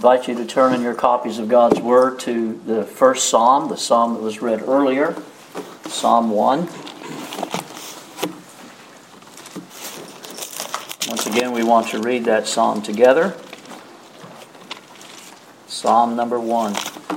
invite you to turn in your copies of God's Word to the first Psalm, the Psalm that was read earlier, Psalm 1. Once again, we want to read that Psalm together. Psalm number 1.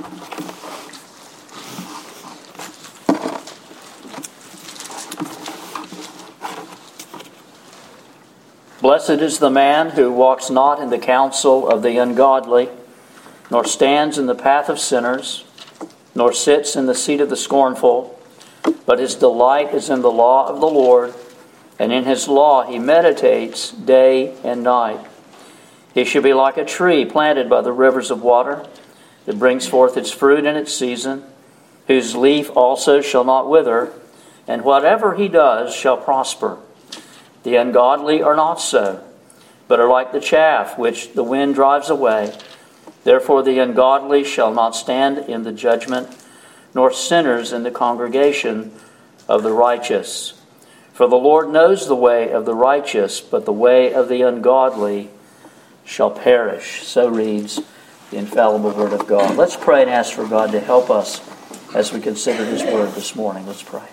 Blessed is the man who walks not in the counsel of the ungodly, nor stands in the path of sinners, nor sits in the seat of the scornful, but his delight is in the law of the Lord, and in his law he meditates day and night. He shall be like a tree planted by the rivers of water, that brings forth its fruit in its season, whose leaf also shall not wither, and whatever he does shall prosper. The ungodly are not so, but are like the chaff which the wind drives away. Therefore the ungodly shall not stand in the judgment, nor sinners in the congregation of the righteous. For the Lord knows the way of the righteous, but the way of the ungodly shall perish. So reads the infallible Word of God. Let's pray and ask for God to help us as we consider His Word this morning. Let's pray.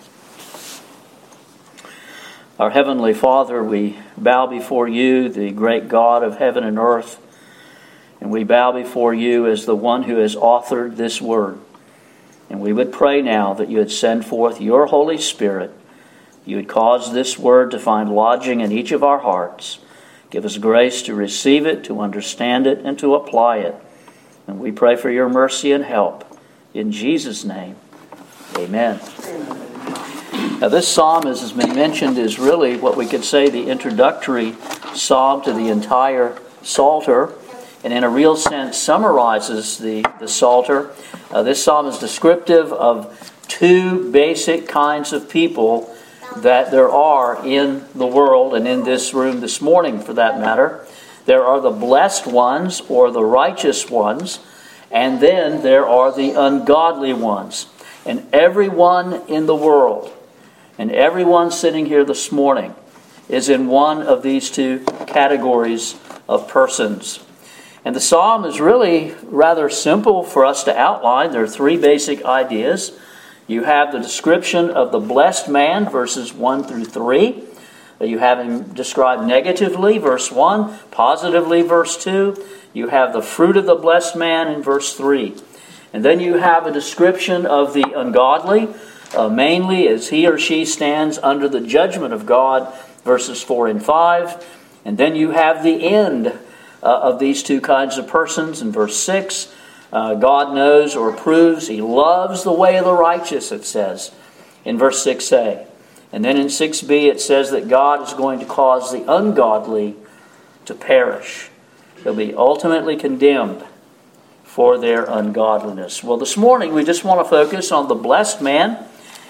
Our Heavenly Father, we bow before You, the great God of heaven and earth, and we bow before You as the one who has authored this Word. And we would pray now that You would send forth Your Holy Spirit. You would cause this Word to find lodging in each of our hearts. Give us grace to receive it, to understand it, and to apply it. And we pray for Your mercy and help. In Jesus' name, amen. Now this psalm, as has been mentioned, is really what we could say the introductory psalm to the entire Psalter, and in a real sense summarizes the Psalter. This psalm is descriptive of two basic kinds of people that there are in the world and in this room this morning, for that matter. There are the blessed ones, or the righteous ones, and then there are the ungodly ones. And everyone in the world, and everyone sitting here this morning, is in one of these two categories of persons. And the psalm is really rather simple for us to outline. There are three basic ideas. You have the description of the blessed man, verses 1 through 3. You have him described negatively, verse 1, positively, verse 2. You have the fruit of the blessed man in verse 3. And then you have a description of the ungodly, mainly as he or she stands under the judgment of God, verses 4 and 5. And then you have the end of these two kinds of persons in verse 6. God knows or approves, He loves the way of the righteous, it says in verse 6a. And then in 6b it says that God is going to cause the ungodly to perish. They'll be ultimately condemned for their ungodliness. Well, this morning we just want to focus on the blessed man,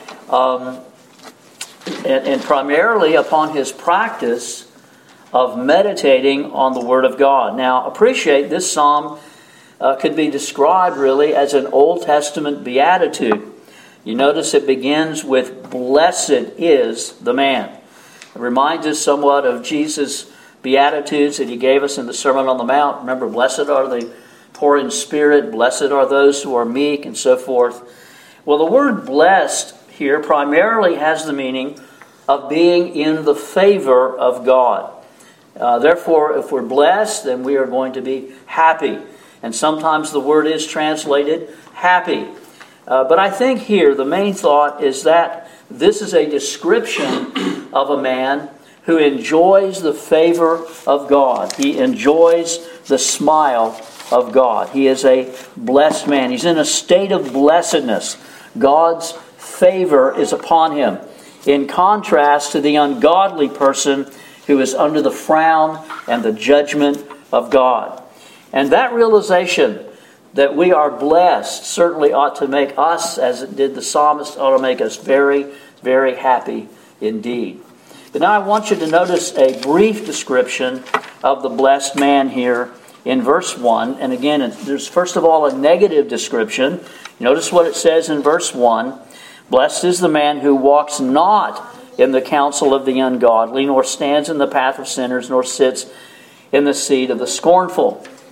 and primarily upon his practice of meditating on the Word of God. Now, appreciate this psalm could be described really as an Old Testament beatitude. You notice it begins with, "Blessed is the man." It reminds us somewhat of Jesus' beatitudes that He gave us in the Sermon on the Mount. Remember, blessed are the poor in spirit, blessed are those who are meek, and so forth. Well, the word blessed here primarily has the meaning of being in the favor of God. Therefore, if we're blessed, then we are going to be happy. And sometimes the word is translated happy. But I think here the main thought is that this is a description of a man who enjoys the favor of God. He enjoys the smile of God. He is a blessed man. He's in a state of blessedness. God's favor is upon him, in contrast to the ungodly person who is under the frown and the judgment of God. And that realization that we are blessed certainly ought to make us, as it did the psalmist, ought to make us very, very happy indeed. But now I want you to notice a brief description of the blessed man here in verse 1. And again, there's first of all a negative description. Notice what it says in verse 1. Blessed is the man who walks not in the counsel of the ungodly, nor stands in the path of sinners, nor sits in the seat of the scornful.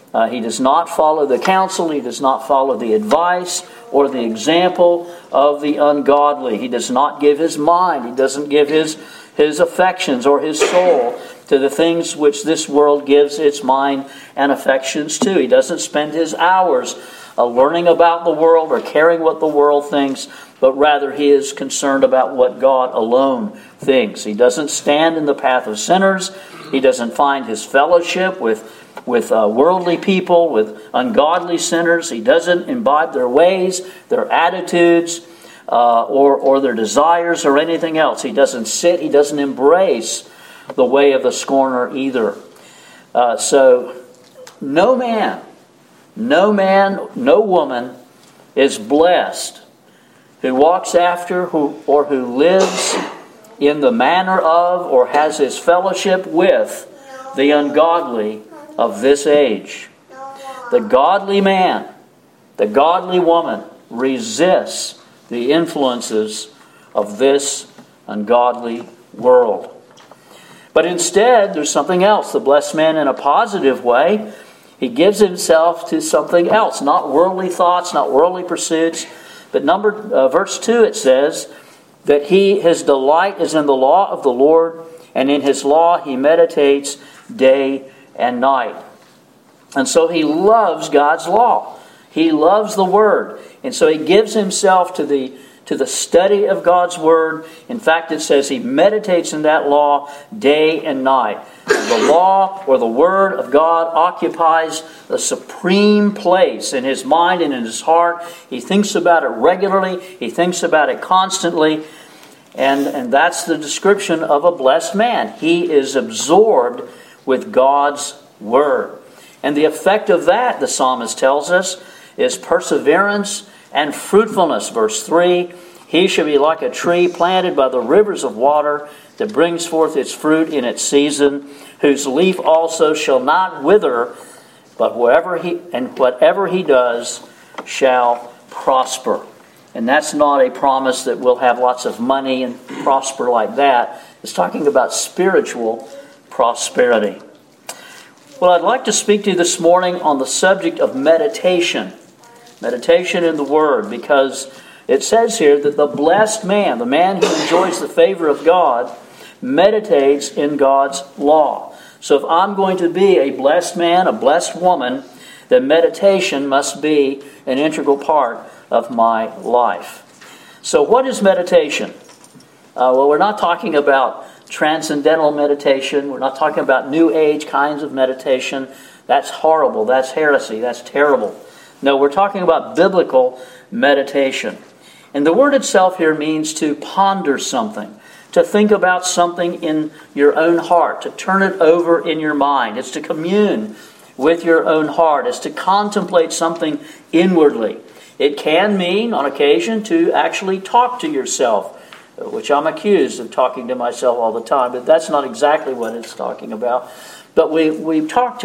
He does not follow the counsel. He does not follow the advice or the example of the ungodly. He does not give his mind. He doesn't give his affections or his soul to the things which this world gives its mind and affections to. He doesn't spend his hours learning about the world or caring what the world thinks, but rather he is concerned about what God alone thinks. He doesn't stand in the path of sinners. He doesn't find his fellowship with worldly people, with ungodly sinners. He doesn't imbibe their ways, their attitudes, or their desires or anything else. He doesn't sit, he doesn't embrace the way of the scorner either. So no man, no woman is blessed who walks after or who lives in the manner of or has his fellowship with the ungodly of this age. The godly man, the godly woman resists the influences of this ungodly world. But instead, there's something else. The blessed man, in a positive way, he gives himself to something else. Not worldly thoughts, not worldly pursuits. But verse 2, it says that his delight is in the law of the Lord, and in his law he meditates day and night. And so he loves God's law. He loves the Word. And so he gives himself to the study of God's Word. In fact, it says he meditates in that law day and night. The law or the Word of God occupies the supreme place in his mind and in his heart. He thinks about it regularly. He thinks about it constantly. And that's the description of a blessed man. He is absorbed with God's Word. And the effect of that, the psalmist tells us, is perseverance and fruitfulness. Verse 3, he shall be like a tree planted by the rivers of water that brings forth its fruit in its season, whose leaf also shall not wither, but whatever he does shall prosper. And that's not a promise that we'll have lots of money and prosper like that. It's talking about spiritual prosperity. Well, I'd like to speak to you this morning on the subject of meditation. Meditation in the Word, because it says here that the blessed man, the man who enjoys the favor of God, meditates in God's law. So if I'm going to be a blessed man, a blessed woman, then meditation must be an integral part of my life. So what is meditation? Well, we're not talking about transcendental meditation. We're not talking about New Age kinds of meditation. That's horrible. That's heresy. That's terrible. No, we're talking about biblical meditation. And the word itself here means to ponder something, to think about something in your own heart, to turn it over in your mind. It's to commune with your own heart. It's to contemplate something inwardly. It can mean, on occasion, to actually talk to yourself, which I'm accused of talking to myself all the time, but that's not exactly what it's talking about. But we talk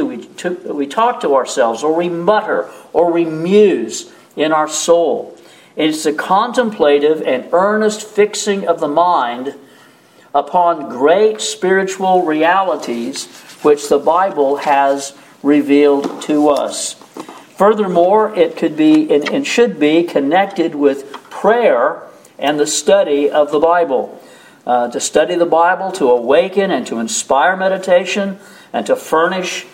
to ourselves, or we mutter, or we muse in our soul. It's the contemplative and earnest fixing of the mind upon great spiritual realities which the Bible has revealed to us. Furthermore, it could be and should be connected with prayer and the study of the Bible. To study the Bible, to awaken and to inspire meditation, and to furnish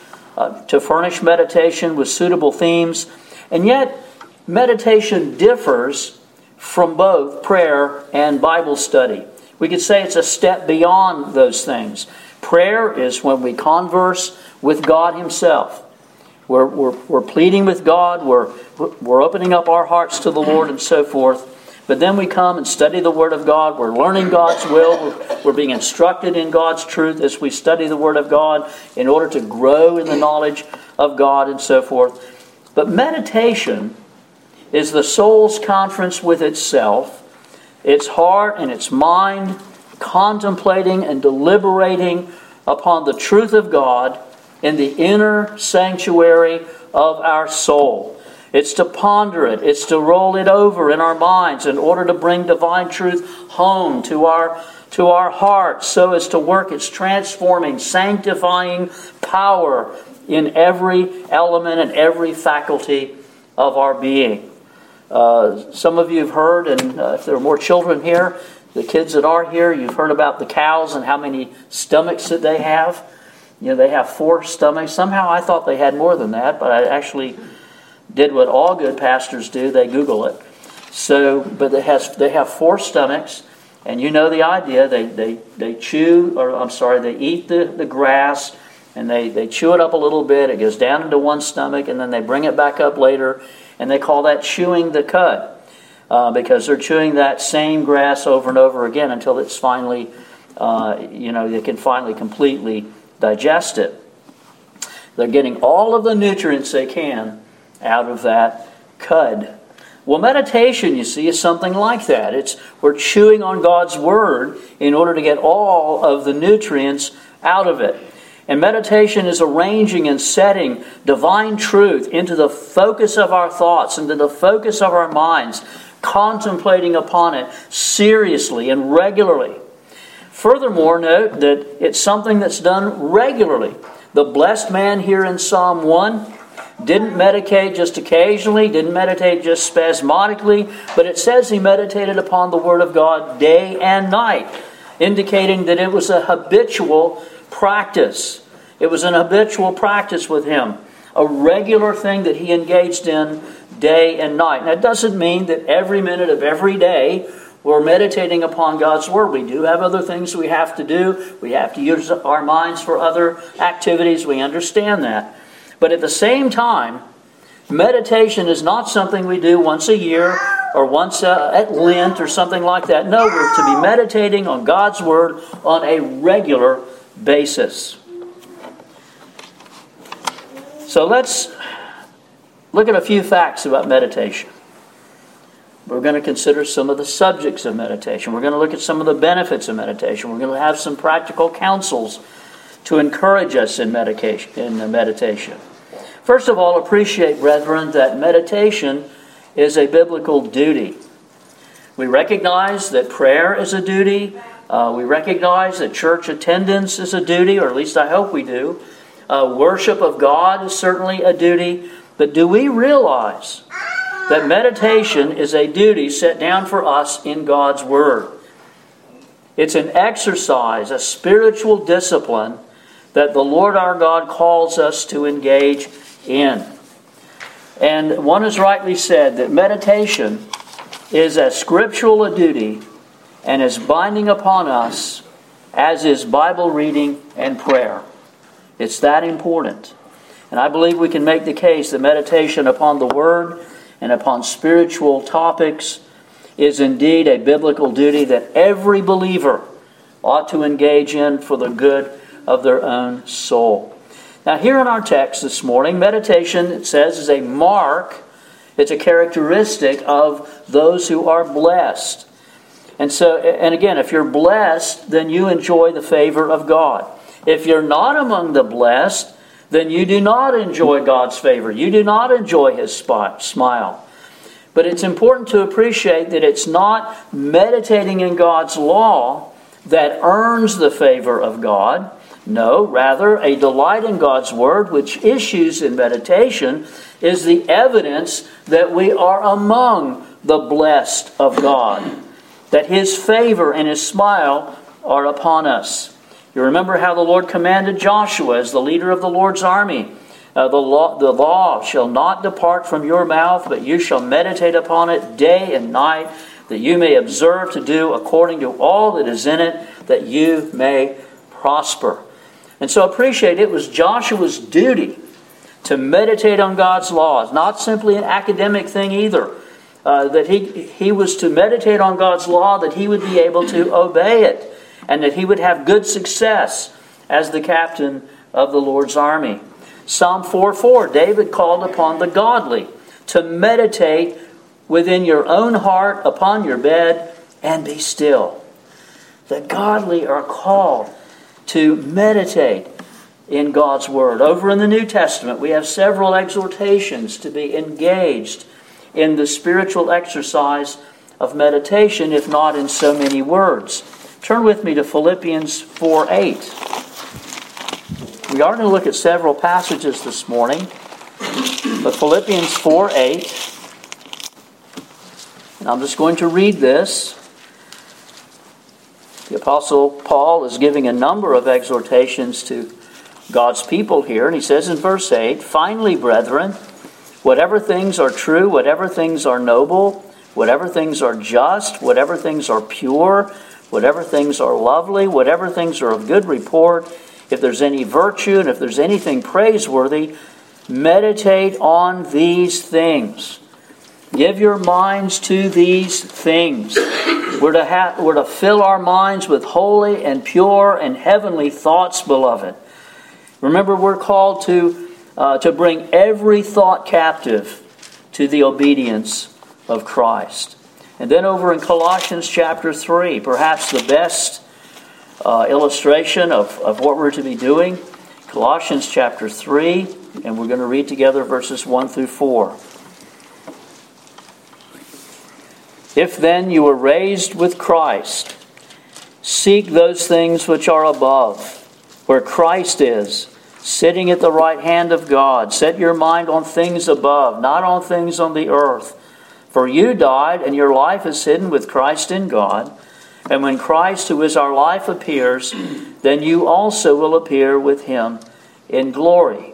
meditation with suitable themes. And yet, meditation differs from both prayer and Bible study. We could say it's a step beyond those things. Prayer is when we converse with God Himself. We're pleading with God. We're opening up our hearts to the Lord and so forth. But then we come and study the Word of God. We're learning God's will. We're being instructed in God's truth as we study the Word of God in order to grow in the knowledge of God and so forth. But meditation is the soul's conference with itself, its heart and its mind, contemplating and deliberating upon the truth of God in the inner sanctuary of our soul. It's to ponder it. It's to roll it over in our minds in order to bring divine truth home to our hearts so as to work its transforming, sanctifying power in every element and every faculty of our being. Some of you have heard, and if there are more children here, the kids that are here, you've heard about the cows and how many stomachs that they have. You know, they have 4 stomachs. Somehow I thought they had more than that, but I actually did what all good pastors do. They Google it. So, but they have 4 stomachs, and you know the idea. They eat the grass, and they chew it up a little bit. It goes down into one stomach, and then they bring it back up later, and they call that chewing the cud. Because they're chewing that same grass over and over again until it's finally, they can finally completely digest it. They're getting all of the nutrients they can out of that cud. Well, meditation, you see, is something like that. We're chewing on God's Word in order to get all of the nutrients out of it. And meditation is arranging and setting divine truth into the focus of our thoughts, into the focus of our minds, contemplating upon it seriously and regularly. Furthermore, note that it's something that's done regularly. The blessed man here in Psalm 1 didn't meditate just occasionally, didn't meditate just spasmodically, but it says he meditated upon the Word of God day and night, indicating that it was a habitual practice. It was an habitual practice with him, a regular thing that he engaged in day and night. That doesn't mean that every minute of every day we're meditating upon God's Word. We do have other things we have to do. We have to use our minds for other activities. We understand that. But at the same time, meditation is not something we do once a year or once at Lent or something like that. No, we're to be meditating on God's Word on a regular basis. So let's look at a few facts about meditation. We're going to consider some of the subjects of meditation. We're going to look at some of the benefits of meditation. We're going to have some practical counsels to encourage us in meditation. First of all, appreciate, brethren, that meditation is a biblical duty. We recognize that prayer is a duty. We recognize that church attendance is a duty, or at least I hope we do. Worship of God is certainly a duty. But do we realize that meditation is a duty set down for us in God's Word? It's an exercise, a spiritual discipline that the Lord our God calls us to engage in. And one has rightly said that meditation is as scriptural a duty and as binding upon us as is Bible reading and prayer. It's that important. And I believe we can make the case that meditation upon the Word and upon spiritual topics is indeed a biblical duty that every believer ought to engage in for the good of their own soul. Now, here in our text this morning, meditation, it says, is a mark, it's a characteristic of those who are blessed. And again, if you're blessed, then you enjoy the favor of God. If you're not among the blessed, then you do not enjoy God's favor. You do not enjoy His smile. But it's important to appreciate that it's not meditating in God's law that earns the favor of God. No, rather, a delight in God's Word, which issues in meditation, is the evidence that we are among the blessed of God, that His favor and His smile are upon us. You remember how the Lord commanded Joshua as the leader of the Lord's army, the law shall not depart from your mouth, but you shall meditate upon it day and night, that you may observe to do according to all that is in it, that you may prosper. And so appreciate it was Joshua's duty to meditate on God's laws, not simply an academic thing either. That he was to meditate on God's law, that he would be able to obey it, and that he would have good success as the captain of the Lord's army. Psalm 4:4, David called upon the godly to meditate within your own heart upon your bed and be still. The godly are called to meditate in God's Word. Over in the New Testament, we have several exhortations to be engaged in the spiritual exercise of meditation, if not in so many words. Turn with me to Philippians 4:8. We are going to look at several passages this morning. But Philippians 4:8, and I'm just going to read this. The Apostle Paul is giving a number of exhortations to God's people here. And he says in verse 8, "Finally, brethren, whatever things are true, whatever things are noble, whatever things are just, whatever things are pure, whatever things are lovely, whatever things are of good report, if there's any virtue and if there's anything praiseworthy, meditate on these things." Give your minds to these things. We're to fill our minds with holy and pure and heavenly thoughts, beloved. Remember, we're called to bring every thought captive to the obedience of Christ. And then over in Colossians chapter 3, perhaps the best illustration of what we're to be doing. Colossians chapter 3, and we're going to read together verses 1 through 4. "If then you were raised with Christ, seek those things which are above, where Christ is, sitting at the right hand of God. Set your mind on things above, not on things on the earth. For you died, and your life is hidden with Christ in God. And when Christ, who is our life, appears, then you also will appear with him in glory."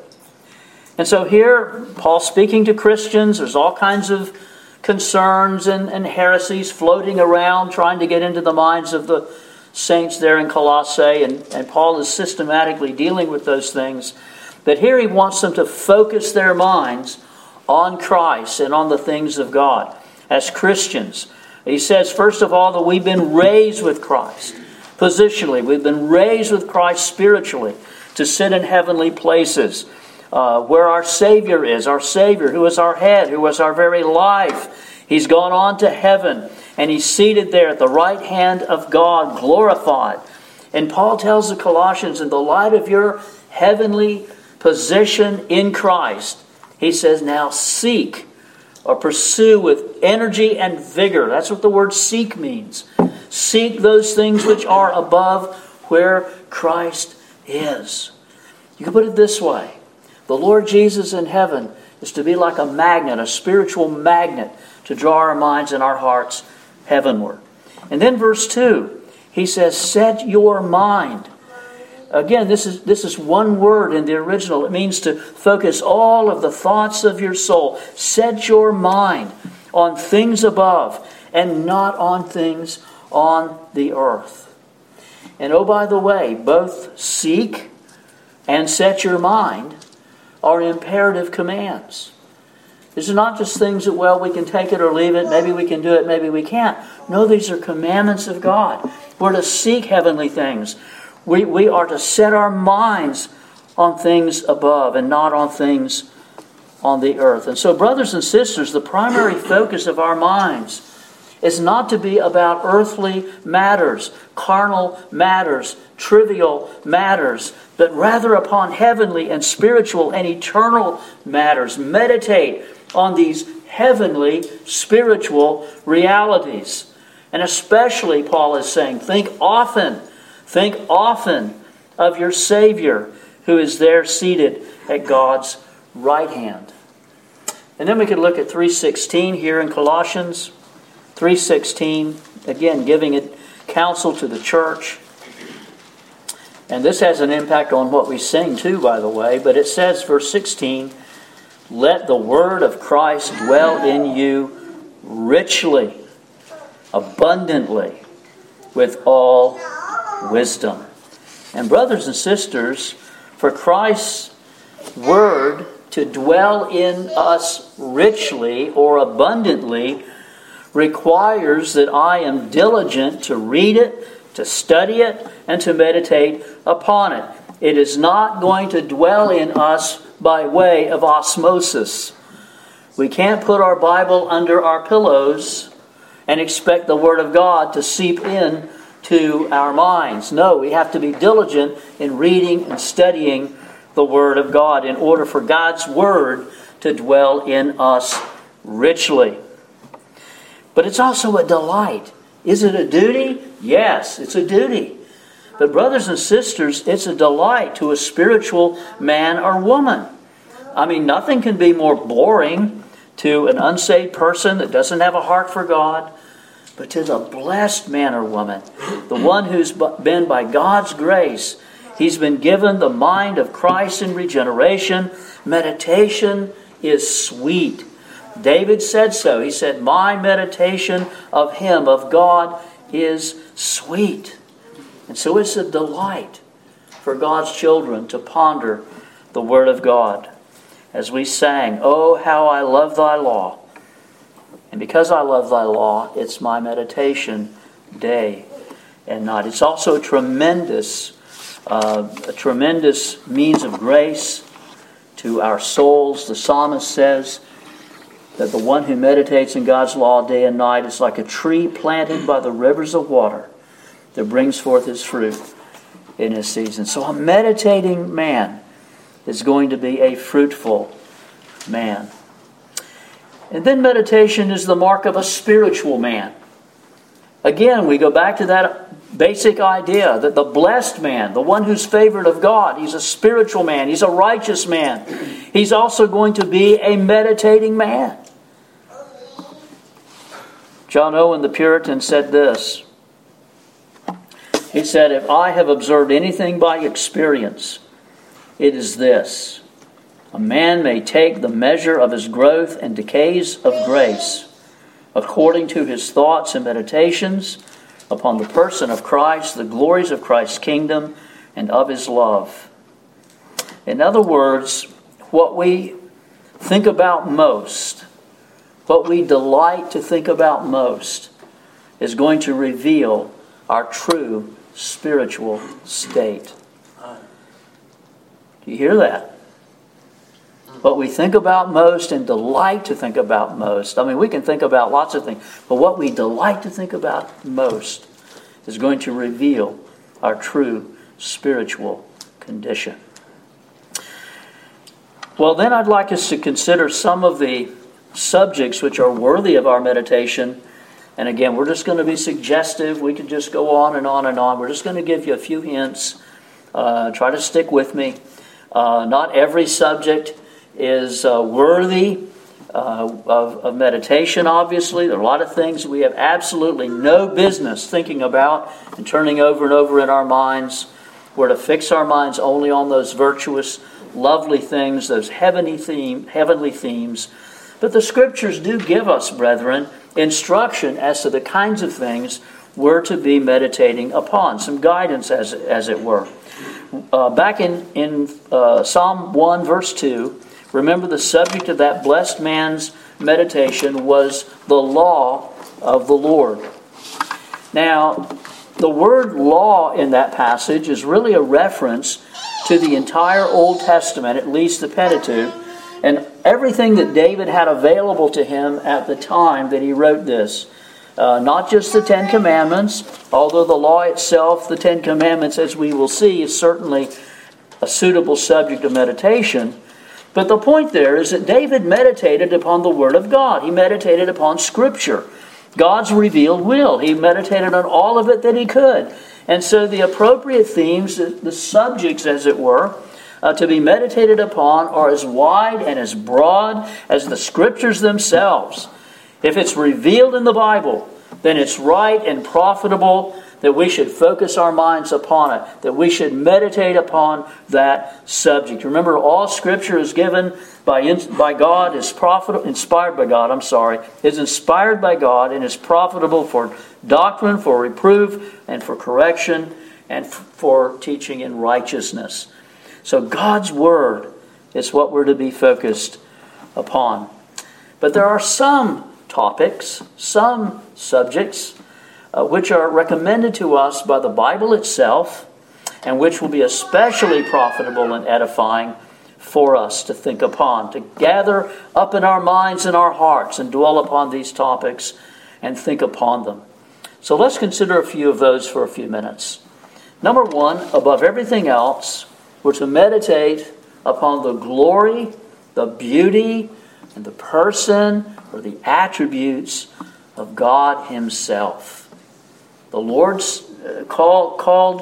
And so here, Paul speaking to Christians. There's all kinds of concerns and heresies floating around, trying to get into the minds of the saints there in Colossae. And Paul is systematically dealing with those things. But here he wants them to focus their minds on Christ and on the things of God as Christians. He says, first of all, that we've been raised with Christ positionally. We've been raised with Christ spiritually to sit in heavenly places where our Savior is, our Savior who is our head, who is our very life. He's gone on to heaven and he's seated there at the right hand of God, glorified. And Paul tells the Colossians, in the light of your heavenly position in Christ, he says, now seek or pursue with energy and vigor. That's what the word seek means. Seek those things which are above, where Christ is. You can put it this way. The Lord Jesus in heaven is to be like a magnet, a spiritual magnet, to draw our minds and our hearts heavenward. And then verse 2, he says, set your mind. Again, this is one word in the original. It means to focus all of the thoughts of your soul. Set your mind on things above and not on things on the earth. And oh, by the way, both seek and set your mind are imperative commands. These are not just things that, well, we can take it or leave it. Maybe we can do it, maybe we can't. No, these are commandments of God. We're to seek heavenly things. We are to set our minds on things above and not on things on the earth. And so, brothers and sisters, the primary focus of our minds is not to be about earthly matters, carnal matters, trivial matters, but rather upon heavenly and spiritual and eternal matters. Meditate on these heavenly, spiritual realities. And especially, Paul is saying, think often of your Savior who is there seated at God's right hand. And then we could look at 3:16 here in Colossians. 3:16, again, giving it counsel to the church. And this has an impact on what we sing too, by the way. But it says, verse 16, let the word of Christ dwell in you richly, abundantly, with all wisdom. And brothers and sisters, for Christ's word to dwell in us richly or abundantly requires that I am diligent to read it, to study it, and to meditate upon it. It is not going to dwell in us by way of osmosis. We can't put our Bible under our pillows and expect the Word of God to seep in to our minds. No, we have to be diligent in reading and studying the Word of God in order for God's Word to dwell in us richly. But it's also a delight. Is it a duty? Yes, it's a duty. But brothers and sisters, it's a delight to a spiritual man or woman. I mean, nothing can be more boring to an unsaved person that doesn't have a heart for God. But to the blessed man or woman, the one who's been by God's grace, he's been given the mind of Christ in regeneration. Meditation is sweet. David said so. He said, my meditation of Him, of God, is sweet. And so it's a delight for God's children to ponder the Word of God. As we sang, oh, how I love Thy law. And because I love Thy law, it's my meditation day and night. It's also a tremendous means of grace to our souls. The psalmist says that the one who meditates in God's law day and night is like a tree planted by the rivers of water that brings forth its fruit in its season. So a meditating man is going to be a fruitful man. And then meditation is the mark of a spiritual man. Again, we go back to that basic idea that the blessed man, the one who's favored of God, he's a spiritual man, he's a righteous man. He's also going to be a meditating man. John Owen the Puritan said this. He said, if I have observed anything by experience, it is this. A man may take the measure of his growth and decays of grace according to his thoughts and meditations upon the person of Christ, the glories of Christ's kingdom, and of His love. In other words, what we think about most, what we delight to think about most, is going to reveal our true spiritual state. Do you hear that? What we think about most and delight to think about most. I mean, we can think about lots of things, but what we delight to think about most is going to reveal our true spiritual condition. Well, then I'd like us to consider some of the subjects which are worthy of our meditation. And again, we're just going to be suggestive. We could just go on and on and on. We're just going to give you a few hints. Try to stick with me. Not every subject is worthy of meditation, obviously. There are a lot of things we have absolutely no business thinking about and turning over and over in our minds. We're to fix our minds only on those virtuous, lovely things, those heavenly themes. But the Scriptures do give us, brethren, instruction as to the kinds of things we're to be meditating upon. Some guidance, as it were. Back in Psalm 1, verse 2, remember the subject of that blessed man's meditation was the law of the Lord. Now, the word law in that passage is really a reference to the entire Old Testament, at least the Pentateuch, and everything that David had available to him at the time that he wrote this. Not just the Ten Commandments, although the law itself, the Ten Commandments, as we will see, is certainly a suitable subject of meditation. But the point there is that David meditated upon the Word of God. He meditated upon Scripture, God's revealed will. He meditated on all of it that he could. And so the appropriate themes, the subjects, as it were, to be meditated upon are as wide and as broad as the Scriptures themselves. If it's revealed in the Bible, then it's right and profitable that we should focus our minds upon it, that we should meditate upon that subject. Remember, all Scripture is given by God, is inspired by God, is inspired by God and is profitable for doctrine, for reproof, and for correction, and for teaching in righteousness. So God's Word is what we're to be focused upon. But there are some topics, some subjects, which are recommended to us by the Bible itself, and which will be especially profitable and edifying for us to think upon, to gather up in our minds and our hearts and dwell upon these topics and think upon them. So let's consider a few of those for a few minutes. Number one, above everything else, we're to meditate upon the glory, the beauty, and the person or the attributes of God Himself. The Lord called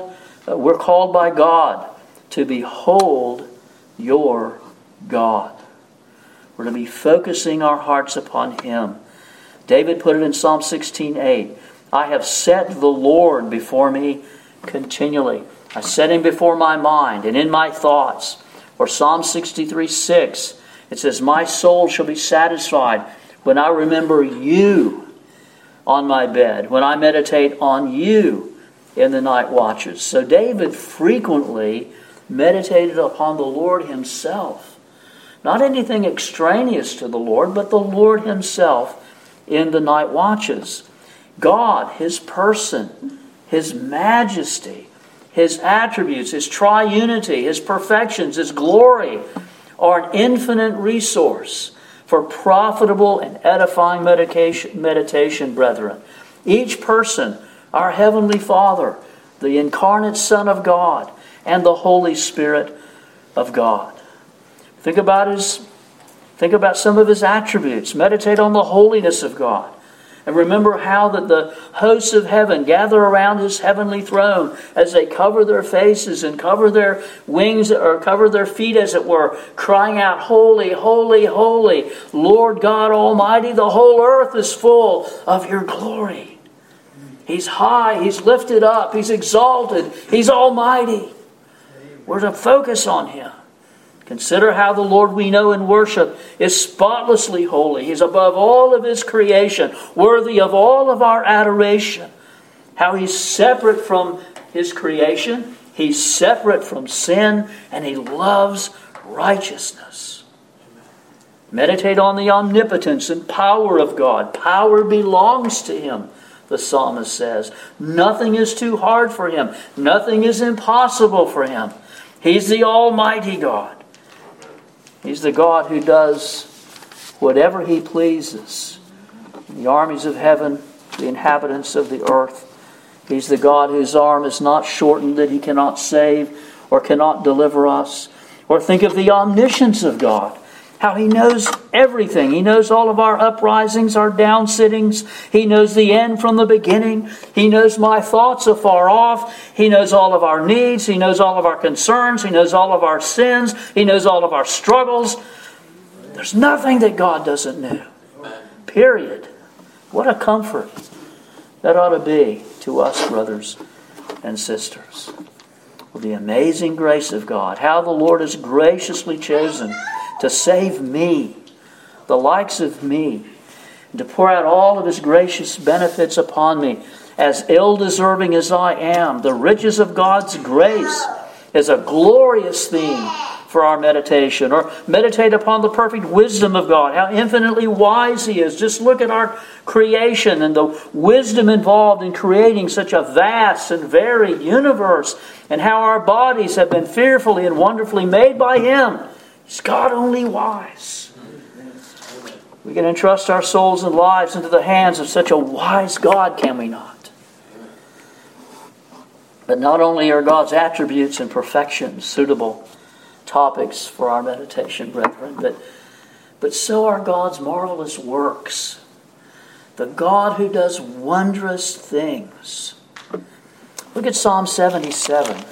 We're called by God to behold your God. We're to be focusing our hearts upon Him. David put it in Psalm 16:8. I have set the Lord before me continually. I set Him before my mind and in my thoughts. Or Psalm 63:6. It says, my soul shall be satisfied when I remember you on my bed, when I meditate on you in the night watches. So David frequently meditated upon the Lord Himself. Not anything extraneous to the Lord, but the Lord Himself in the night watches. God, His person, His majesty, His attributes, His triunity, His perfections, His glory are an infinite resource for profitable and edifying meditation, brethren. Each person, our Heavenly Father, the incarnate Son of God, and the Holy Spirit of God. Think about some of His attributes. Meditate on the holiness of God. And remember how that the hosts of heaven gather around His heavenly throne as they cover their faces and cover their wings, or cover their feet as it were, crying out, holy, holy, holy, Lord God Almighty, the whole earth is full of your glory. He's high, He's lifted up, He's exalted, He's almighty. We're to focus on Him. Consider how the Lord we know and worship is spotlessly holy. He's above all of His creation, worthy of all of our adoration. How He's separate from His creation, He's separate from sin, and He loves righteousness. Meditate on the omnipotence and power of God. Power belongs to Him, the psalmist says. Nothing is too hard for Him. Nothing is impossible for Him. He's the Almighty God. He's the God who does whatever He pleases. The armies of heaven, the inhabitants of the earth. He's the God whose arm is not shortened that He cannot save or cannot deliver us. Or think of the omniscience of God. How He knows everything. He knows all of our uprisings, our downsittings. He knows the end from the beginning. He knows my thoughts afar off. He knows all of our needs. He knows all of our concerns. He knows all of our sins. He knows all of our struggles. There's nothing that God doesn't know. Period. What a comfort that ought to be to us, brothers and sisters. With the amazing grace of God, how the Lord has graciously chosen to save me, the likes of me, and to pour out all of His gracious benefits upon me, as ill-deserving as I am. The riches of God's grace is a glorious theme for our meditation. Or meditate upon the perfect wisdom of God, how infinitely wise He is. Just look at our creation and the wisdom involved in creating such a vast and varied universe, and how our bodies have been fearfully and wonderfully made by Him. Is God only wise? We can entrust our souls and lives into the hands of such a wise God, can we not? But not only are God's attributes and perfections suitable topics for our meditation, brethren, but so are God's marvelous works. The God who does wondrous things. Look at Psalm 77.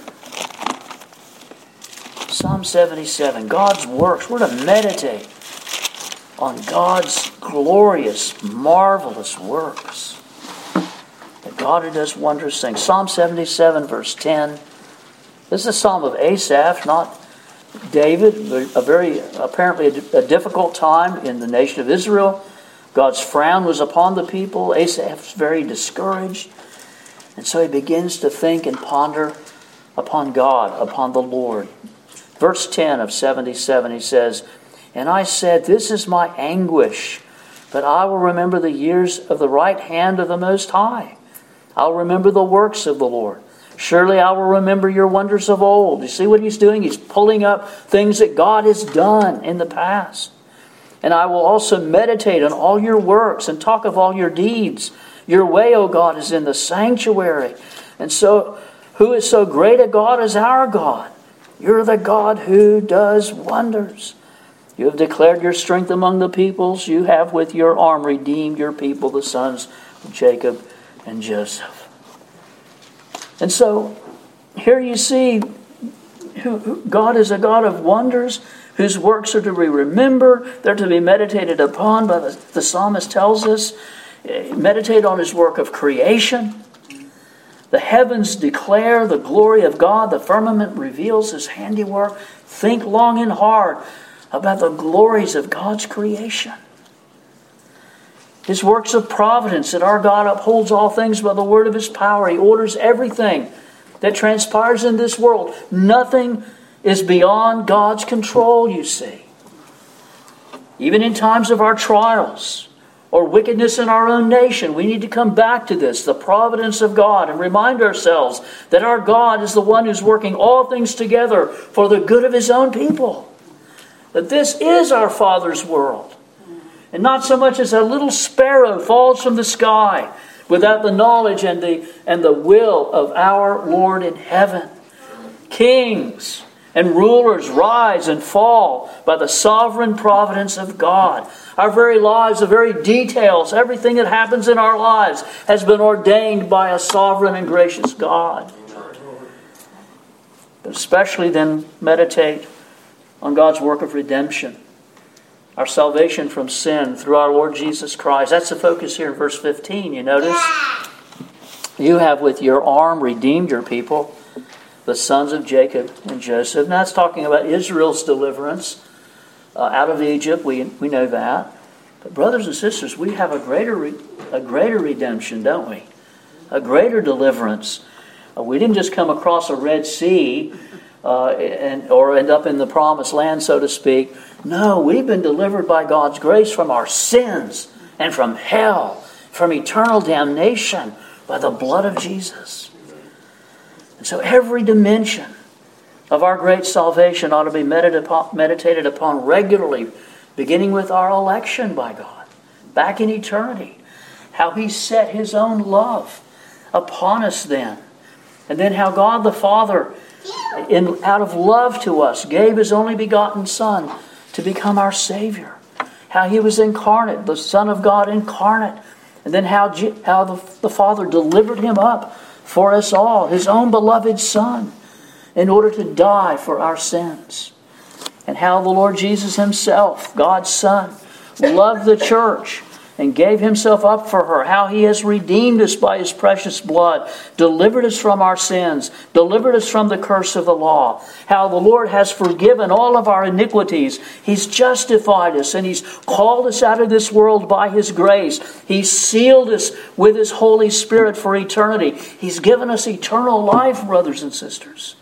Psalm 77, God's works. We're to meditate on God's glorious, marvelous works. The God who does wondrous things. Psalm 77, verse 10. This is a psalm of Asaph, not David. Apparently a difficult time in the nation of Israel. God's frown was upon the people. Asaph's very discouraged. And so he begins to think and ponder upon God, upon the Lord. Verse 10 of 77, he says, and I said, this is my anguish, but I will remember the years of the right hand of the Most High. I'll remember the works of the Lord. Surely I will remember your wonders of old. You see what he's doing? He's pulling up things that God has done in the past. And I will also meditate on all your works and talk of all your deeds. Your way, O God, is in the sanctuary. And so, who is so great a God as our God? You're the God who does wonders. You have declared your strength among the peoples. You have with your arm redeemed your people, the sons of Jacob and Joseph. And so, here you see God is a God of wonders, whose works are to be remembered, they're to be meditated upon. By the psalmist tells us, meditate on His work of creation. The heavens declare the glory of God. The firmament reveals His handiwork. Think long and hard about the glories of God's creation. His works of providence, that our God upholds all things by the word of His power. He orders everything that transpires in this world. Nothing is beyond God's control, you see. Even in times of our trials or wickedness in our own nation, we need to come back to this, the providence of God, and remind ourselves that our God is the one who's working all things together for the good of His own people. That this is our Father's world. And not so much as a little sparrow falls from the sky without the knowledge and the will of our Lord in heaven. Kings and rulers rise and fall by the sovereign providence of God. Our very lives, the very details, everything that happens in our lives has been ordained by a sovereign and gracious God. But especially then meditate on God's work of redemption. Our salvation from sin through our Lord Jesus Christ. That's the focus here in verse 15. You notice? You have with your arm redeemed your people, the sons of Jacob and Joseph. Now it's talking about Israel's deliverance out of Egypt. We know that. But brothers and sisters, we have a greater redemption, don't we? A greater deliverance. We didn't just come across a Red Sea or end up in the promised land, so to speak. No, we've been delivered by God's grace from our sins and from hell, from eternal damnation by the blood of Jesus. And so every dimension of our great salvation ought to be meditated upon regularly, beginning with our election by God, back in eternity. How He set His own love upon us then. And then how God the Father, out of love to us, gave His only begotten Son to become our Savior. How He was incarnate, the Son of God incarnate. And then how the Father delivered Him up for us all, His own beloved Son, in order to die for our sins. And how the Lord Jesus Himself, God's Son, loved the church and gave Himself up for her. How He has redeemed us by His precious blood, delivered us from our sins, delivered us from the curse of the law. How the Lord has forgiven all of our iniquities. He's justified us and He's called us out of this world by His grace. He's sealed us with His Holy Spirit for eternity. He's given us eternal life, brothers and sisters.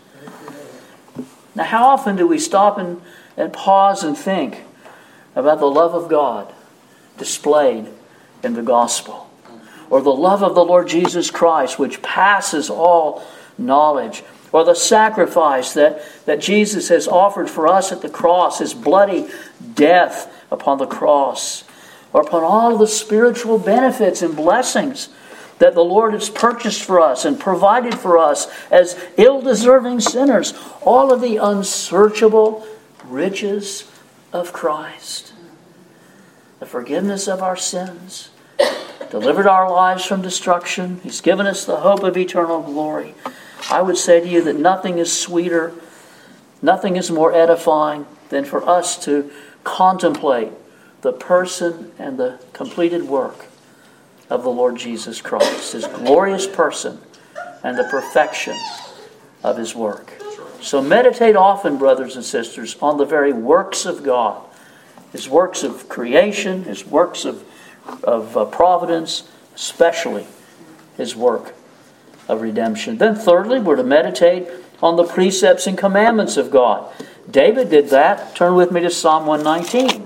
Now, how often do we stop and pause and think about the love of God displayed in the gospel, or the love of the Lord Jesus Christ, which passes all knowledge, or the sacrifice that Jesus has offered for us at the cross, His bloody death upon the cross, or upon all the spiritual benefits and blessings that the Lord has purchased for us and provided for us as ill-deserving sinners. All of the unsearchable riches of Christ. The forgiveness of our sins, delivered our lives from destruction. He's given us the hope of eternal glory. I would say to you that nothing is sweeter, nothing is more edifying than for us to contemplate the person and the completed work of the Lord Jesus Christ, His glorious person and the perfection of His work. So meditate often, brothers and sisters, on the very works of God. His works of creation, His works of providence, especially His work of redemption. Then thirdly, we're to meditate on the precepts and commandments of God. David did that. Turn with me to Psalm 119.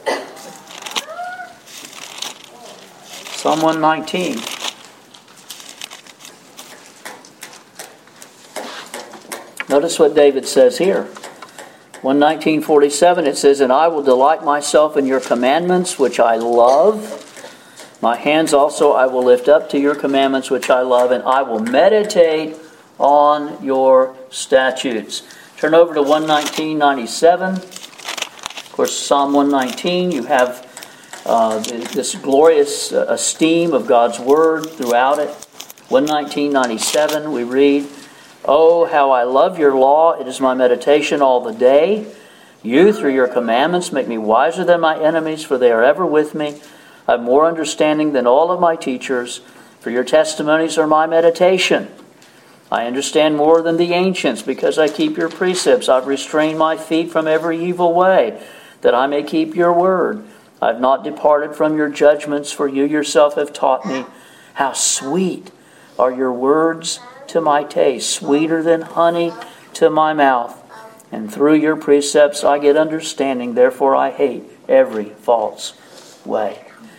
Psalm 119. Notice what David says here. 119:47, it says, "And I will delight myself in your commandments, which I love. My hands also I will lift up to your commandments, which I love, and I will meditate on your statutes." Turn over to 119:97. Of course, Psalm 119, you have this glorious esteem of God's Word throughout it. 119:97, we read, Oh, how I love your law. It is my meditation all the day. You, through your commandments, make me wiser than my enemies, for they are ever with me. I have more understanding than all of my teachers, for your testimonies are my meditation. I understand more than the ancients, because I keep your precepts. I've restrained my feet from every evil way, that I may keep your word. I have not departed from your judgments, for you yourself have taught me. How sweet are your words to my taste, sweeter than honey to my mouth. And through your precepts I get understanding, therefore I hate every false way.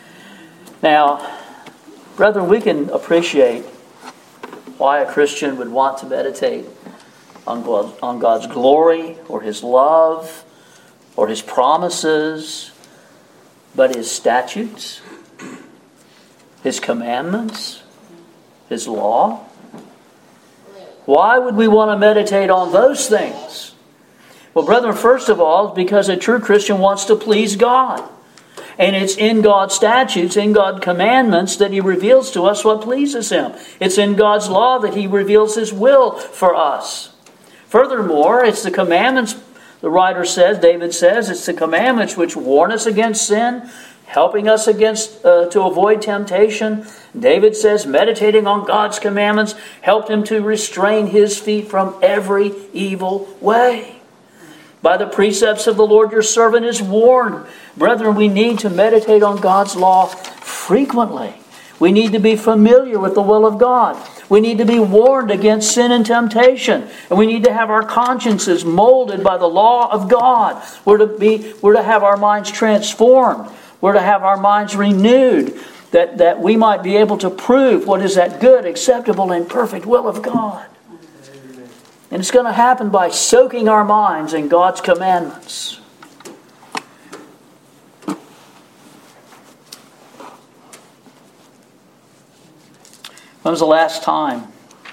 Now, brethren, we can appreciate why a Christian would want to meditate on God's glory or His love or His promises, but His statutes, His commandments, His law. Why would we want to meditate on those things? Well, brethren, first of all, it's because a true Christian wants to please God. And it's in God's statutes, in God's commandments, that He reveals to us what pleases Him. It's in God's law that He reveals His will for us. Furthermore, it's the commandments, the writer says, David says, it's the commandments which warn us against sin, helping us to avoid temptation. David says, meditating on God's commandments helped him to restrain his feet from every evil way. By the precepts of the Lord your servant is warned. Brethren, we need to meditate on God's law frequently. We need to be familiar with the will of God. We need to be warned against sin and temptation. And we need to have our consciences molded by the law of God. We're to have our minds transformed. We're to have our minds renewed, that we might be able to prove what is that good, acceptable, and perfect will of God. And it's going to happen by soaking our minds in God's commandments. When was the last time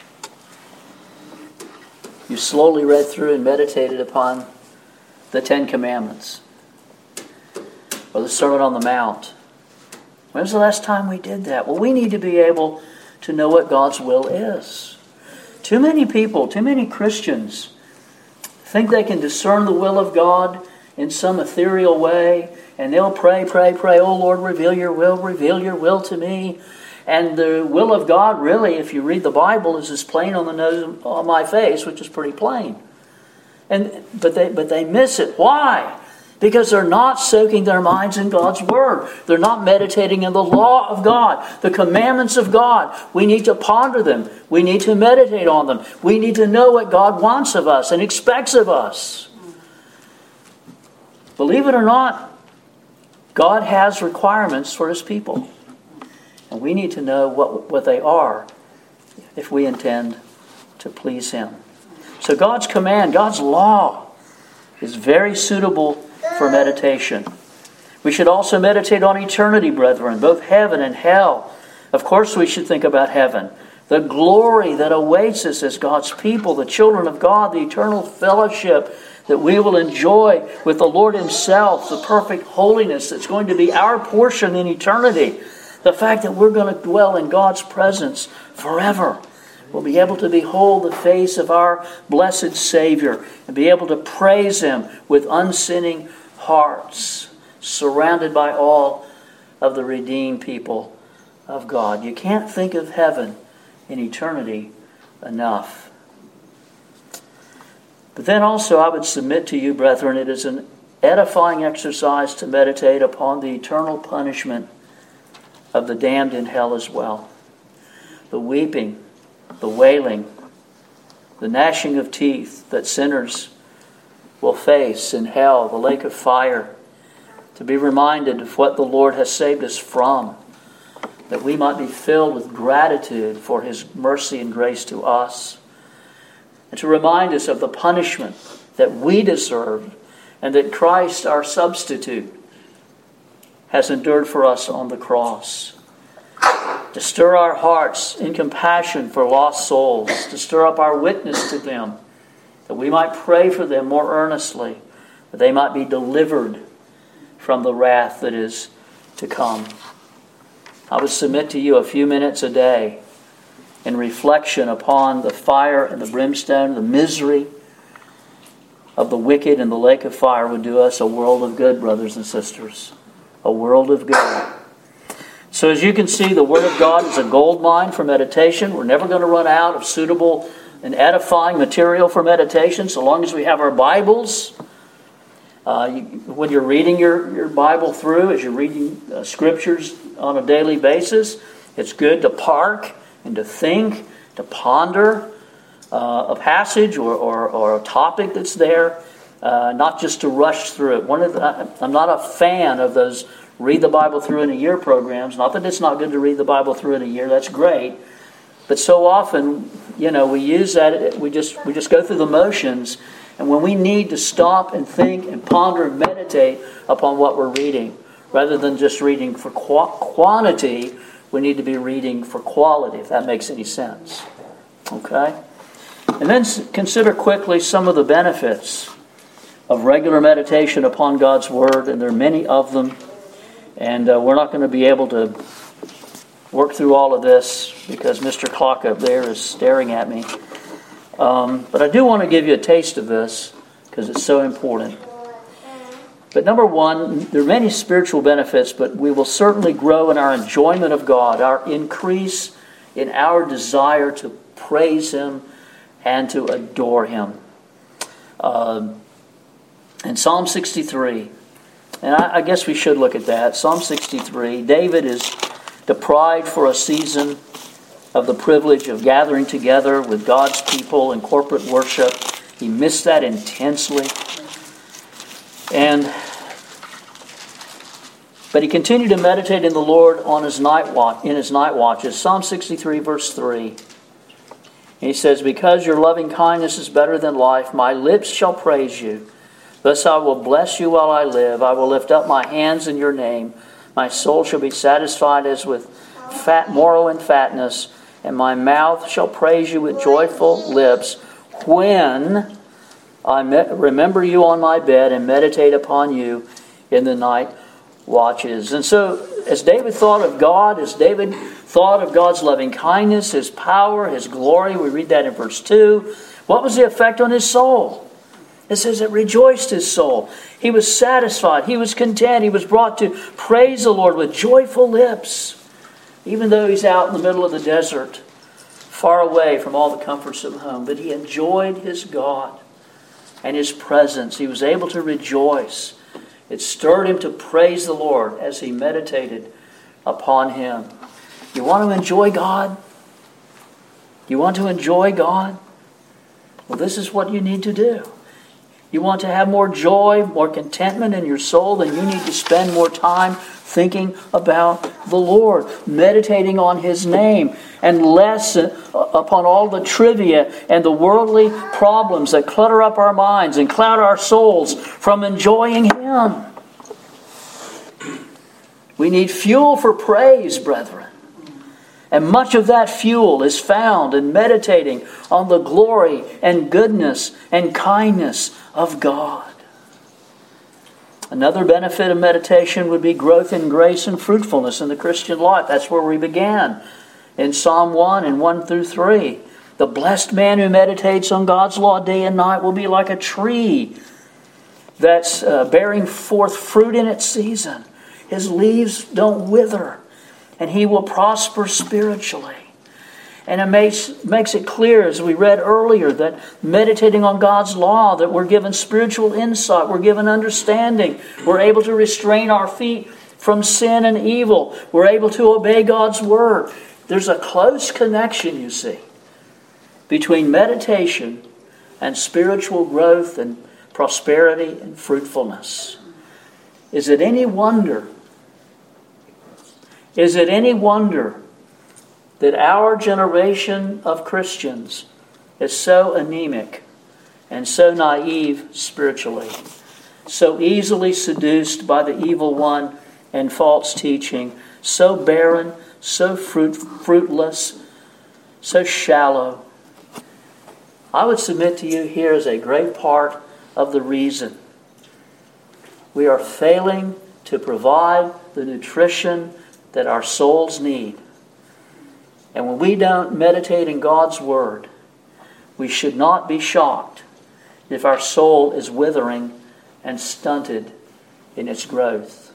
you slowly read through and meditated upon the Ten Commandments or the Sermon on the Mount? When was the last time we did that? Well, we need to be able to know what God's will is. Too many people, too many Christians think they can discern the will of God in some ethereal way, and they'll pray, oh Lord, reveal your will to me. And the will of God, really, if you read the Bible, is as plain on the nose on my face, which is pretty plain. But they miss it. Why? Because they're not soaking their minds in God's Word. They're not meditating in the law of God, the commandments of God. We need to ponder them. We need to meditate on them. We need to know what God wants of us and expects of us. Believe it or not, God has requirements for His people. And we need to know what they are if we intend to please Him. So God's command, God's law, is very suitable for meditation. We should also meditate on eternity, brethren, both heaven and hell. Of course we should think about heaven. The glory that awaits us as God's people, the children of God, the eternal fellowship that we will enjoy with the Lord Himself, the perfect holiness that's going to be our portion in eternity. The fact that we're going to dwell in God's presence forever. We'll be able to behold the face of our blessed Savior and be able to praise Him with unsinning hearts, surrounded by all of the redeemed people of God. You can't think of heaven in eternity enough. But then also I would submit to you, brethren, it is an edifying exercise to meditate upon the eternal punishment of the damned in hell as well. The weeping, the wailing, the gnashing of teeth that sinners will face in hell, the lake of fire, to be reminded of what the Lord has saved us from, that we might be filled with gratitude for His mercy and grace to us, and to remind us of the punishment that we deserve and that Christ, our substitute, has endured for us on the cross. To stir our hearts in compassion for lost souls, to stir up our witness to them, that we might pray for them more earnestly, that they might be delivered from the wrath that is to come. I would submit to you a few minutes a day and reflection upon the fire and the brimstone, the misery of the wicked in the lake of fire would do us a world of good, brothers and sisters. A world of good. So as you can see, the Word of God is a gold mine for meditation. We're never going to run out of suitable and edifying material for meditation so long as we have our Bibles. When you're reading your Bible through, as you're reading Scriptures on a daily basis, it's good to park and to think, to ponder a passage or a topic that's there, not just to rush through it. I'm not a fan of those read the Bible through in a year programs. Not that it's not good to read the Bible through in a year, that's great. But so often, we use that, we just go through the motions, and when we need to stop and think and ponder and meditate upon what we're reading, rather than just reading for quantity, we need to be reading for quality, if that makes any sense. Okay? And then consider quickly some of the benefits of regular meditation upon God's Word, and there are many of them. And we're not going to be able to work through all of this because Mr. Clock up there is staring at me. But I do want to give you a taste of this because it's so important. But number one, there are many spiritual benefits, but we will certainly grow in our enjoyment of God, our increase in our desire to praise Him and to adore Him. In Psalm 63, and I guess we should look at that. Psalm 63, David is deprived for a season of the privilege of gathering together with God's people in corporate worship. He missed that intensely. But he continued to meditate in the Lord on his night watches. Psalm 63, verse 3. And he says, because your loving kindness is better than life, my lips shall praise you. Thus I will bless you while I live. I will lift up my hands in your name. My soul shall be satisfied as with marrow and fatness, and my mouth shall praise you with joyful lips when I remember you on my bed and meditate upon you in the night watches. And so, as David thought of God, as David thought of God's loving kindness, His power, His glory, we read that in verse 2, what was the effect on his soul? It says it rejoiced his soul. He was satisfied. He was content. He was brought to praise the Lord with joyful lips. Even though he's out in the middle of the desert, far away from all the comforts of home. But he enjoyed his God and His presence. He was able to rejoice. It stirred him to praise the Lord as he meditated upon Him. You want to enjoy God? You want to enjoy God? Well, this is what you need to do. You want to have more joy, more contentment in your soul, then you need to spend more time thinking about the Lord, meditating on His name, and less upon all the trivia and the worldly problems that clutter up our minds and cloud our souls from enjoying Him. We need fuel for praise, brethren. And much of that fuel is found in meditating on the glory and goodness and kindness of God. Another benefit of meditation would be growth in grace and fruitfulness in the Christian life. That's where we began in Psalm 1 and 1 through 3. The blessed man who meditates on God's law day and night will be like a tree that's bearing forth fruit in its season. His leaves don't wither, and he will prosper spiritually. And it makes it clear, as we read earlier, that meditating on God's law, that we're given spiritual insight, we're given understanding, we're able to restrain our feet from sin and evil, we're able to obey God's word. There's a close connection, you see, between meditation and spiritual growth and prosperity and fruitfulness. Is it any wonder that our generation of Christians is so anemic and so naive spiritually, so easily seduced by the evil one and false teaching, so barren, so fruitless, so shallow? I would submit to you here is a great part of the reason. We are failing to provide the nutrition that our souls need. And when we don't meditate in God's Word, we should not be shocked if our soul is withering and stunted in its growth.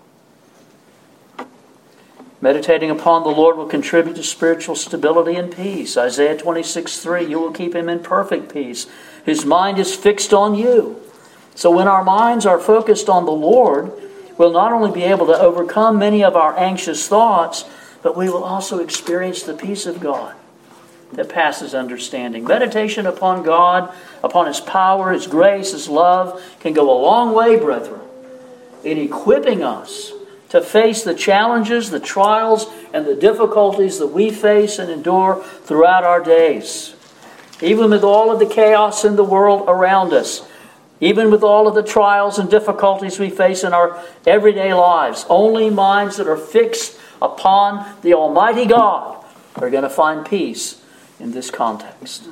Meditating upon the Lord will contribute to spiritual stability and peace. Isaiah 26:3, you will keep him in perfect peace, whose mind is fixed on you. So when our minds are focused on the Lord, we'll not only be able to overcome many of our anxious thoughts, but we will also experience the peace of God that passes understanding. Meditation upon God, upon His power, His grace, His love, can go a long way, brethren, in equipping us to face the challenges, the trials, and the difficulties that we face and endure throughout our days. Even with all of the chaos in the world around us, even with all of the trials and difficulties we face in our everyday lives, only minds that are fixed upon the Almighty God are going to find peace in this context.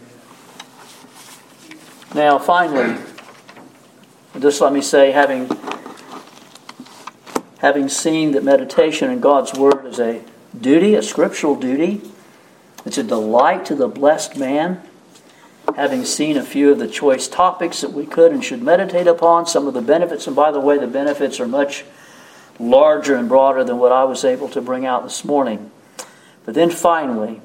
Now, finally, just let me say, having seen that meditation in God's Word is a duty, a scriptural duty, it's a delight to the blessed man, having seen a few of the choice topics that we could and should meditate upon, some of the benefits, and by the way, the benefits are much larger and broader than what I was able to bring out this morning. But then finally,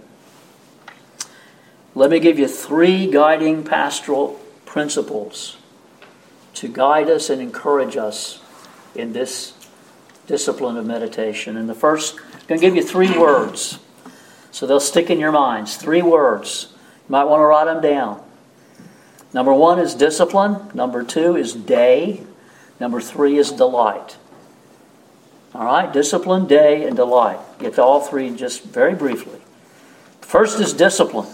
let me give you 3 guiding pastoral principles to guide us and encourage us in this discipline of meditation. And the first, I'm going to give you 3 words, so they'll stick in your minds. 3 words. You might want to write them down. Number 1 is discipline. Number 2 is day. Number 3 is delight. All right? Discipline, day, and delight. Get to all 3 just very briefly. First is discipline.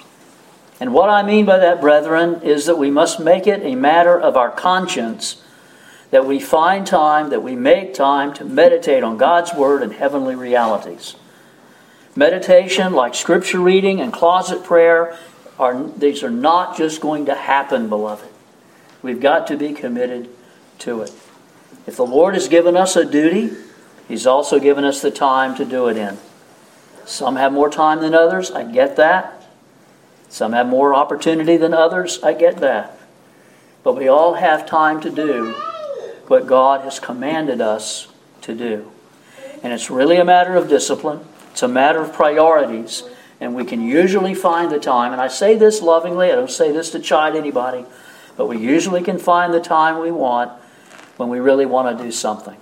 And what I mean by that, brethren, is that we must make it a matter of our conscience that we find time, that we make time to meditate on God's Word and heavenly realities. Meditation, like scripture reading and closet prayer, these are not just going to happen, beloved. We've got to be committed to it. If the Lord has given us a duty, He's also given us the time to do it in. Some have more time than others, I get that. Some have more opportunity than others, I get that. But we all have time to do what God has commanded us to do. And it's really a matter of discipline. It's a matter of priorities. And we can usually find the time, and I say this lovingly, I don't say this to chide anybody, but we usually can find the time we want when we really want to do something.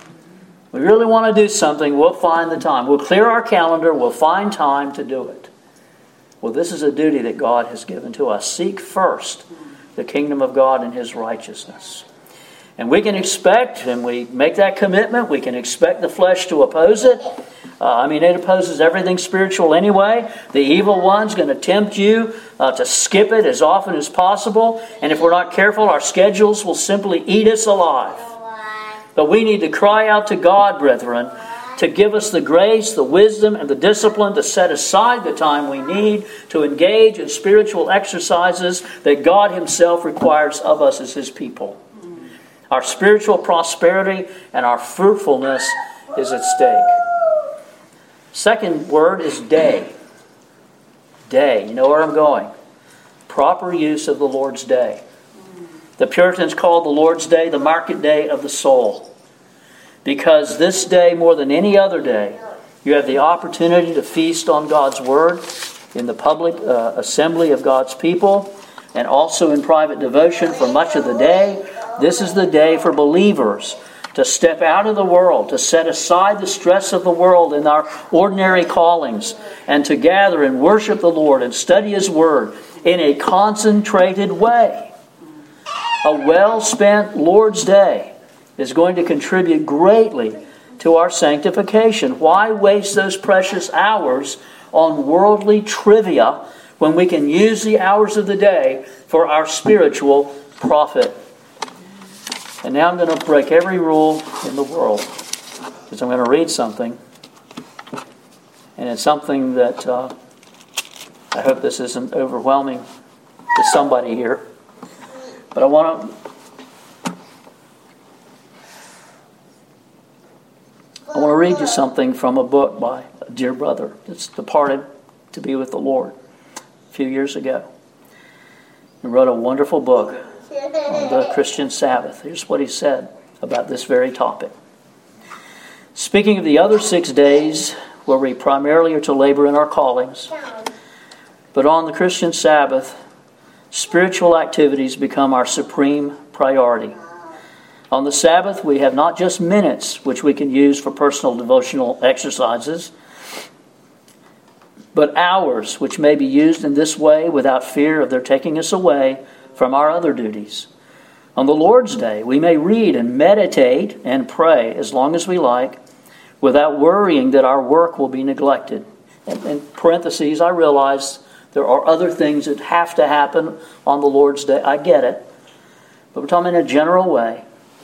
We really want to do something, we'll find the time. We'll clear our calendar, we'll find time to do it. Well, this is a duty that God has given to us. Seek first the kingdom of God and His righteousness. And we can expect, and we make that commitment, we can expect the flesh to oppose it. It opposes everything spiritual anyway. The evil one's going to tempt you to skip it as often as possible. And if we're not careful, our schedules will simply eat us alive. But we need to cry out to God, brethren, to give us the grace, the wisdom, and the discipline to set aside the time we need to engage in spiritual exercises that God Himself requires of us as His people. Our spiritual prosperity and our fruitfulness is at stake. Second word is day. Day. You know where I'm going. Proper use of the Lord's day. The Puritans called the Lord's day the market day of the soul. Because this day, more than any other day, you have the opportunity to feast on God's Word in the public assembly of God's people and also in private devotion for much of the day. This is the day for believers to step out of the world, to set aside the stress of the world in our ordinary callings, and to gather and worship the Lord and study His Word in a concentrated way. A well-spent Lord's Day is going to contribute greatly to our sanctification. Why waste those precious hours on worldly trivia when we can use the hours of the day for our spiritual profit? And now I'm going to break every rule in the world, because I'm going to read something. And it's something that I hope this isn't overwhelming to somebody here. But I want to read you something from a book by a dear brother that's departed to be with the Lord a few years ago. He wrote a wonderful book on the Christian Sabbath. Here's what he said about this very topic. Speaking of the other 6 days where we primarily are to labor in our callings, but on the Christian Sabbath, spiritual activities become our supreme priority. On the Sabbath, we have not just minutes which we can use for personal devotional exercises, but hours which may be used in this way without fear of their taking us away from our other duties. On the Lord's Day, we may read and meditate and pray as long as we like without worrying that our work will be neglected. And in parentheses, I realize there are other things that have to happen on the Lord's Day. I get it. But we're talking in a general way.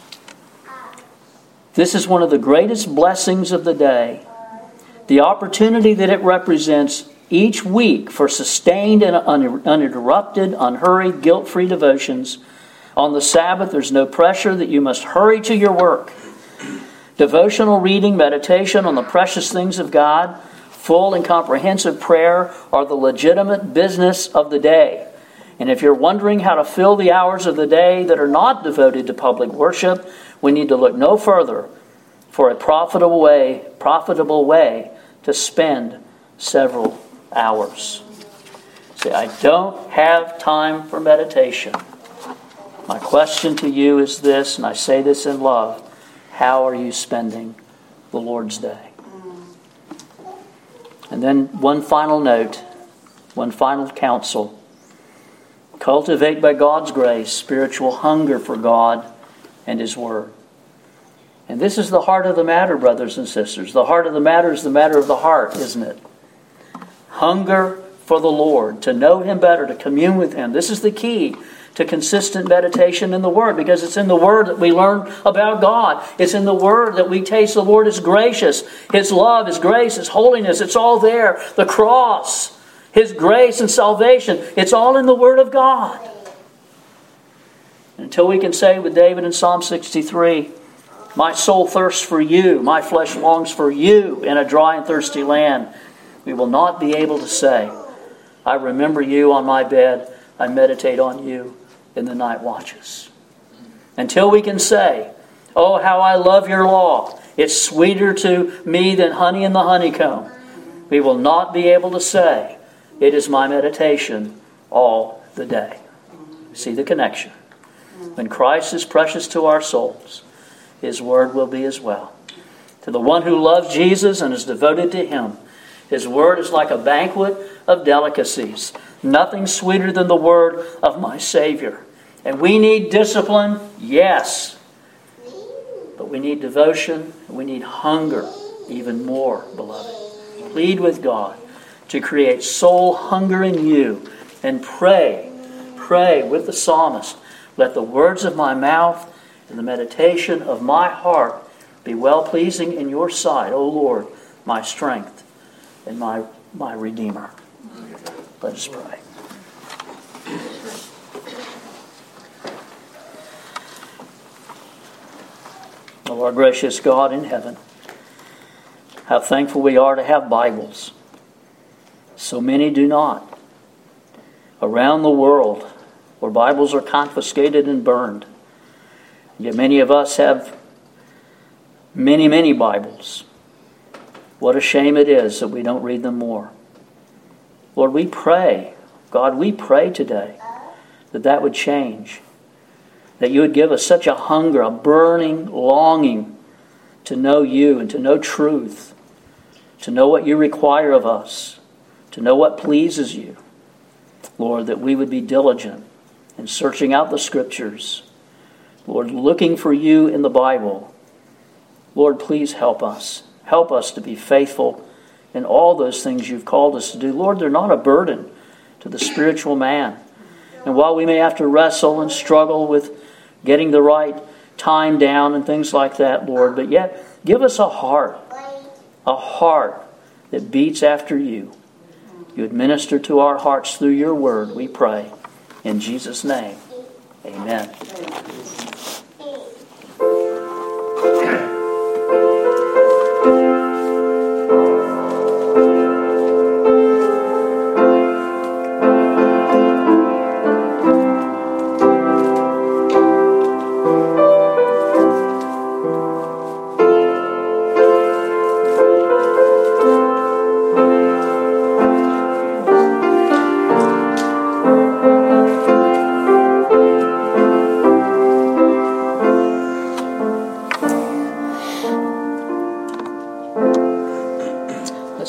This is one of the greatest blessings of the day. The opportunity that it represents each week for sustained and uninterrupted, unhurried, guilt-free devotions. On the Sabbath, there's no pressure that you must hurry to your work. Devotional reading, meditation on the precious things of God, full and comprehensive prayer are the legitimate business of the day. And if you're wondering how to fill the hours of the day that are not devoted to public worship, we need to look no further for a profitable way to spend several hours. Say, I don't have time for meditation. My question to you is this, and I say this in love. How are you spending the Lord's Day? And then one final note, one final counsel. Cultivate by God's grace spiritual hunger for God and His Word. And this is the heart of the matter, brothers and sisters. The heart of the matter is the matter of the heart, isn't it? Hunger for the Lord, to know Him better, to commune with Him. This is the key to consistent meditation in the Word, because it's in the Word that we learn about God. It's in the Word that we taste the Lord is gracious. His love, His grace, His holiness, it's all there. The cross, His grace and salvation, it's all in the Word of God. Until we can say with David in Psalm 63, my soul thirsts for you, my flesh longs for you in a dry and thirsty land, we will not be able to say, I remember you on my bed, I meditate on you in the night watches. Until we can say, oh, how I love your law, it's sweeter to me than honey in the honeycomb, we will not be able to say, it is my meditation all the day. See the connection. When Christ is precious to our souls, His Word will be as well. To the one who loves Jesus and is devoted to Him, His Word is like a banquet of delicacies. Nothing sweeter than the Word of my Savior. And we need discipline, yes. But we need devotion, and we need hunger even more, beloved. Plead with God to create soul hunger in you, and pray with the psalmist, let the words of my mouth and the meditation of my heart be well-pleasing in your sight, O Lord, my strength and my Redeemer. Let us pray. Oh, our gracious God in heaven, how thankful we are to have Bibles. So many do not. Around the world, where Bibles are confiscated and burned, yet many of us have many, many Bibles. What a shame it is that we don't read them more. Lord, we pray, God, we pray today that would change. That you would give us such a hunger, a burning longing to know you and to know truth, to know what you require of us, to know what pleases you. Lord, that we would be diligent in searching out the Scriptures. Lord, looking for you in the Bible. Lord, please help us. Help us to be faithful in all those things you've called us to do. Lord, they're not a burden to the spiritual man. And while we may have to wrestle and struggle with getting the right time down and things like that, Lord, but yet give us a heart that beats after you. You administer to our hearts through your word, we pray. In Jesus' name, amen.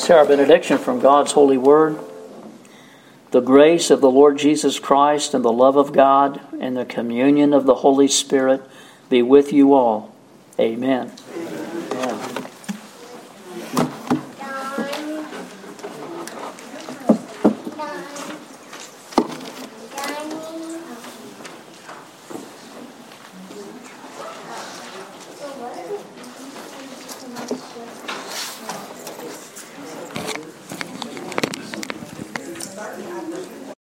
Say our benediction from God's holy word. The grace of the Lord Jesus Christ and the love of God and the communion of the Holy Spirit be with you all. Amen.